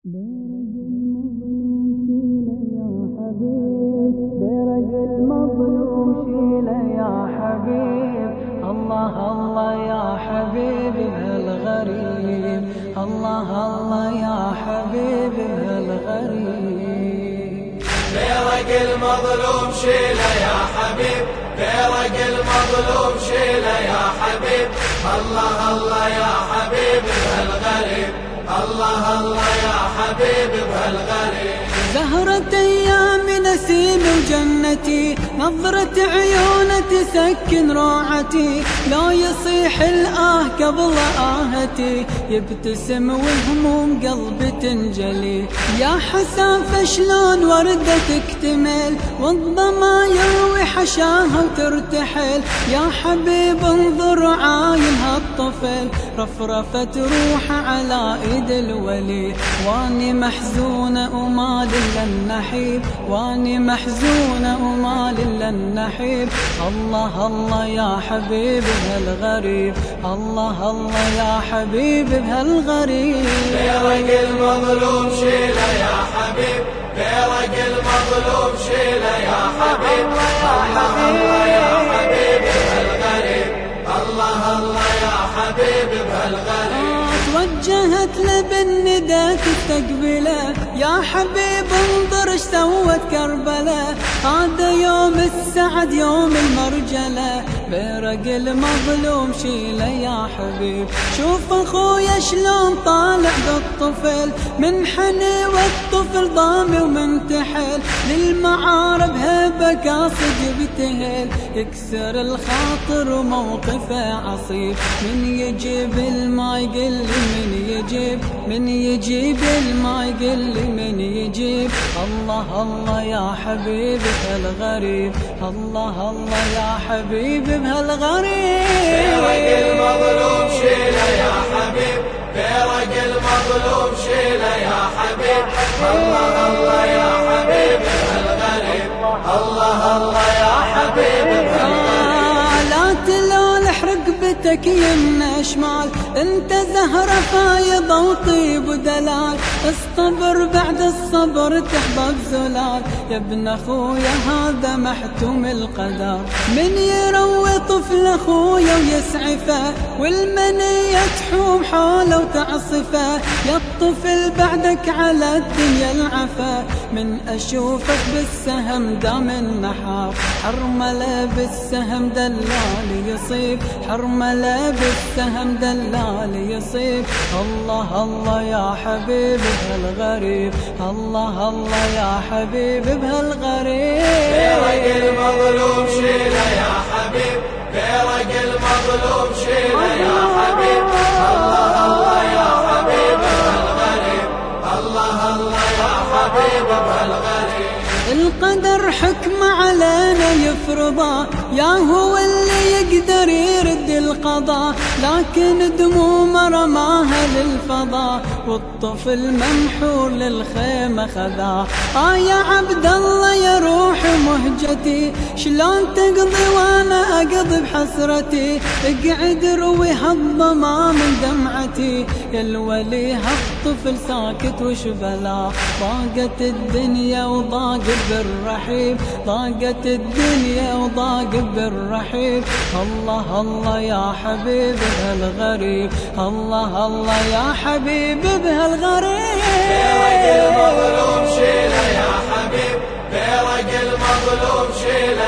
برق المظلوم شيله يا حبيب، برق المظلوم شيله يا حبيب. الله الله يا حبيب بهالغريب، الله الله يا حبيب بهالغريب. برق المظلوم شيله يا حبيب، برق المظلوم شيله يا حبيب. الله الله يا حبيب بهالغريب، الله الله يا حبيب بهالغريب. زهرة أيام نسيم وجنتي، نظرة عيونه تسكن روعتي. لو يصيح الآه قبل آهتي، يبتسم والهموم قلبي تنجلي. يا حسافة شلون وردة تكتمل، والظما يروي حشاها وترتحل. يا حبيب انظر عاين هالطفل، رفرفت روحه على ايد الولي. واني محزونة ومال الا النحيب، واني محزونة ومال الا النحيب. الله الله يا حبيب بهالغريب، الله الله يا حبيب بهالغريب. برق المظلوم شيله يا حبيب، برق المظلوم شيله يا حبيب. الله الله يا حبيب بهالغريب، الله الله يا حبيب بهالغريب. توجهت له بالندى تستقبله، يا حبيب انظر اش سوت كربله. هذا يوم السعد يوم المرجله، برق المظلوم شيله يا حبيب. شوف اخويا شلون طالع بالطفل، منحني والطفل ضامي ومنتحل. للمعارب هبه قاصد يبتهل، يكسر الخاطر وموقفه عصيب. من يجيب الماء يقل من يجيب، من يجيب الماء يقل من يجيب. الله الله يا حبيب بهالغريب، الله الله يا حبيب بهالغريب. برق المظلوم شيله يا حبيب، برق المظلوم شيله يا حبيب. الله الله يا حبيب بهالغريب، الله الله يا حبيب بهالغريب. لا تلولح رقبتك يمنى شمال، انت زهرة فايضة وطيب ودلال. اصطبر بعد الصبر تحبب زلال، يا ابن اخويا هذا محتوم القدر. من يروي طفل اخويا ويسعفه، والمنية تحوم حوله وتعصفه. يا الطفل بعدك على الدنيا العفا، من اشوفك بالسهم دام النحار. حرمله بالسهم دلال يصيب، حرمله بالسهم دلال يصيب. الله الله يا حبيب بهالغريب، الله الله يا حبيب بهالغريب. برق المظلوم شيله يا حبيب، برق المظلوم شيله يا حبيب. الله الله يا حبيب بهالغريب، الله الله يا حبيب بهالغريب. القدر حكم علينا يفرضه، يا هو اللي يقدر يرد القضاء. لكن دموم رماها للفضاء، والطفل ممحور للخيمة خذاه. يا عبد الله يا روح مهجتي، شلون تقضي وانا اقضي بحسرتي. اقعد روي هالظما من دمعتي، يا الولي هالطفل ساكت وش بلا. ضاقت الدنيا وضاق بالرحيب، ضاقت الدنيا وضاق بالرحيب. الله الله يا حبيب بهالغريب، الله الله يا حبيب بهالغريب. برق المظلوم شيله يا حبيب، برق المظلوم شيله